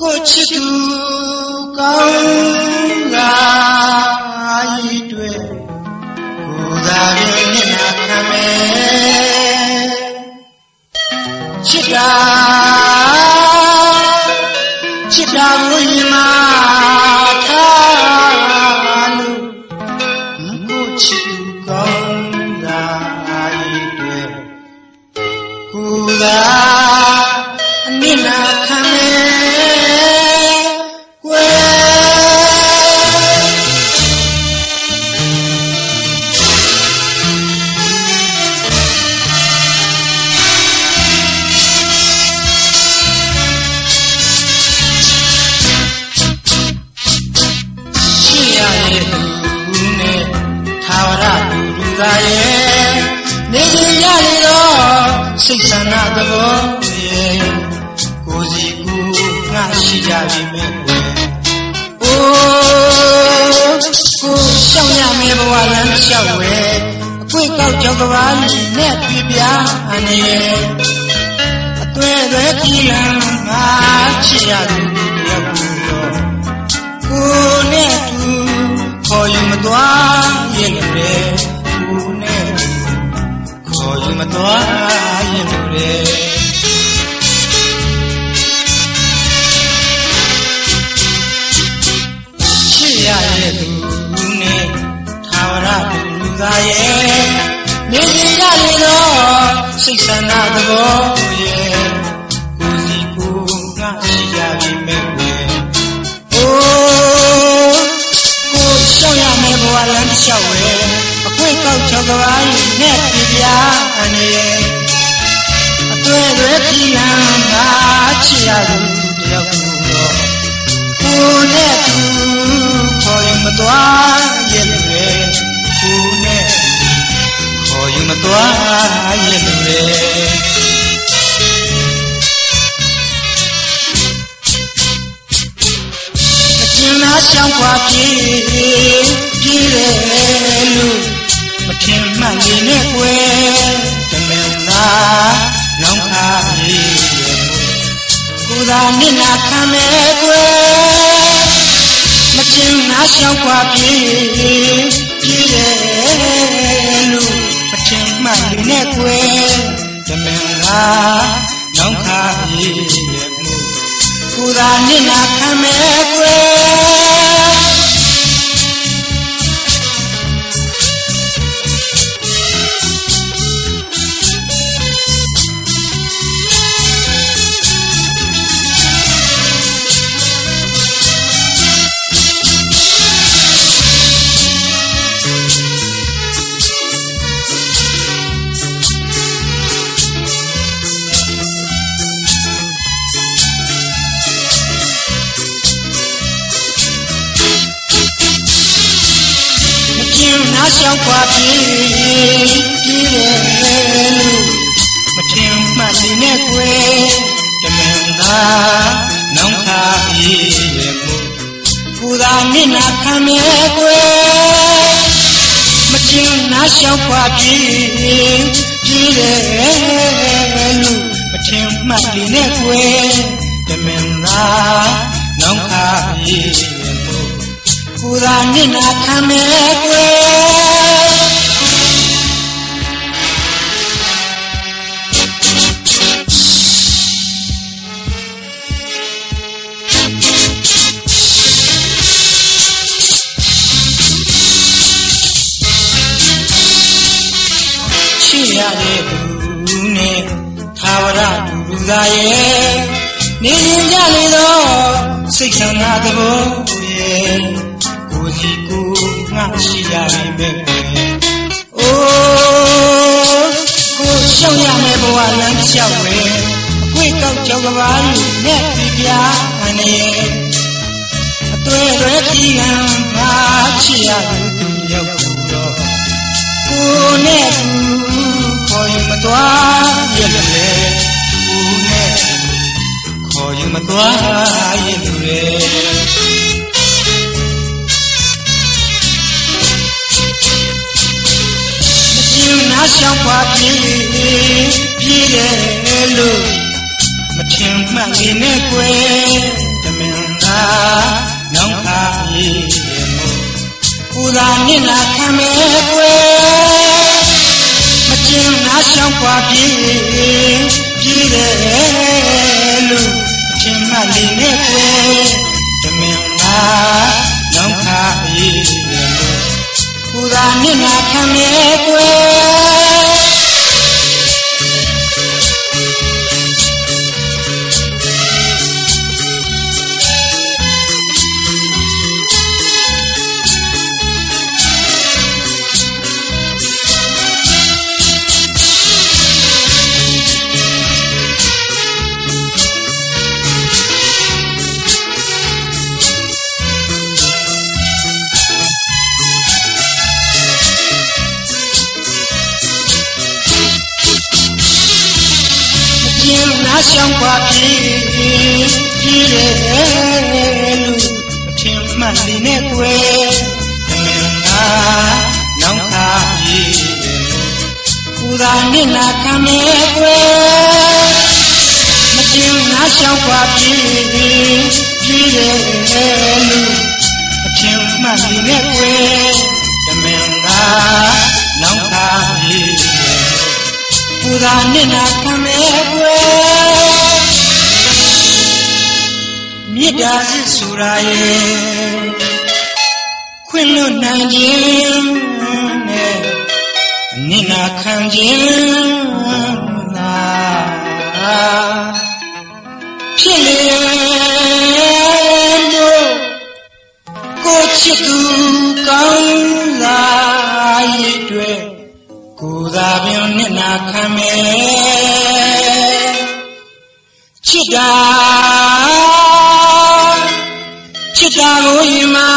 ကိုချစ်သူကောင်းလာဤတွေကိုယ်သာရင်းနဲ့နာခံမယ်ချစ်တာကိုရင်မာထားလို့ကိုချစ်သူကောင်းလာဤတွေကိုယ်သာအနစ်နာခံမယ်စိတ်ဆန္ဒသဘောရဲ့ကိုယ်စီကိုငါရှိကြပြီမဲ့ကွယ်အိုးကိုရှောင်ရမယ်ဘဝလမ်းလျှောက်ဝဲအကွေ့ကောက်ကြောက်ကဘာနဲ့ပြပြအနေအသွဲသွဲကြည်လန်းငါချစ်ရသူရောက်တော့ကိုနဲ့သူခေါ်ယူမသွားရဲ့လေကိုနဲ့ခေါ်ယူမသွားရင်တွေ့ချစ်ရတဲ့သူနဲ့ထာဝရလူသားရဲ့နေရလေတော့စိတ်ဆန္ဒသဘောရဲ့ကိုယ်စီကိုငါရှိကြပြီမဲ့ကွယ်အိုးကိုရှောင်ရမယ်ဘဝလမ်းလျှောက်ဝဲအကွေ့ကောက်ချောက်ကဘာနဲ့ပြပြအနေသွဲသွဲကြည်လန်းငါချစ်ရသူတယောက်ကိုတော့ကိုနဲ့သူခေါ်ယူမသွားရဲ့လေကိုနဲ့ခေါ်ယူမသွားရဲ့လေအကျဉ်းသားရှောင်ခွာပြေးတယ်လို့မထင်မှတ်နေနဲ့ကွယ်တမန်သားနောင်ခါရေးကိုယ်သာနစ်နာခံမဲ့ကွယ်မကျင်နာရှောက်ခွာပြေးတယ်လို့မထင်မှတ်နေနဲ့ကွယ်တမန်သားနောင်ခါရေးကိုယ်သာနစ်နာခံမဲ့ကွယ်ရှောက်ခွာပြေးတယ်လို့မထင်မှတ်နေနဲ့ကွယ်တမန်သားနောင်ခါရေးရဲ့မို့ကိုယ်သာနစ်နာခံမဲ့ကွယ်မထင်နာရှောက်ခွာပြေးတယ်လို့မထင်မှတ်နေနဲ့ကွယ်တမန်သားနောင်ခါရေးရဲ့မို့ကိုယ်သာနစ်နာခံမဲ့ကွယ်ရတဲ့သူနဲ့ထာဝရလူသားရဲ့နေရင်ကြလေတော့စိတ်ဆန္ဒသဘောရဲ့ကိုယ်စီကိုငါရှိရပြီမဲ့အိုးကိုရှောင်ရမယ်ဘဝလမ်းလျှောက်ဝဲအကွေ့ကောက်ကြောက်ကဘာနဲ့ပြပြအနေအသွဲသွဲကြည်လန်းငါချစ်ရသူရောက်တော့ကိုနဲ့ခေါ်ယူမသွားရဲ့လေကိုနဲ့ခေါ်ယူမသွားရဲ့လေမကျင်နာရှောက်ခွာပြေးတယ်လို့မထင်မှတ်နေနဲ့ကွယ်တမသာနောင်ခါရေမို့ပူသာနစ်နာခံမဲ့ကွယ်မကျင်နာရှောင်းပွားပြေးတယ်လို့အချင်းမလေးနဲ့ကွယ်တမင်သာနောင်ခါရေမို့ပူသာနစ်နာခံမဲ့ကွယ်ရှောင်းပွားပြေးတယ်လို့အထင်မှတ်နေနဲ့ကွယ်တမင်သာနောင်ခါပြေးတယ်လို့ပူသာနစ်နာခံမဲ့ကွယ်မကျင်နာရှောင်းပွားပြေးတယ်လို့အထင်မှတ်နေနဲ့ကွယ်တမင်သာနောင်ခါပြေးတယ်ပူသာနစ်နာခံမဲ့ကွယ်မေတ္တာစစ်ဆိုတာရဲ့ခွင့်လွတ်နိုင်ခြင်းနဲ့အနစ်နာခံခြင်းသာဖြစ်လေလို့ကိုချစ်သူကောင်းလာရဲ့တွေ့ကိုယ်သာပင်နစ်နာခံမယ်ချစ်တာကိုရင်မ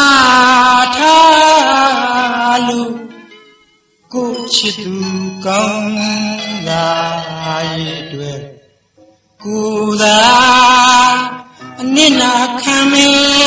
ထားလို့ကိုချစ်သူကောင်းလာရဲ့တွေ့ကိုယ်သာအနစ်နာခံမယ်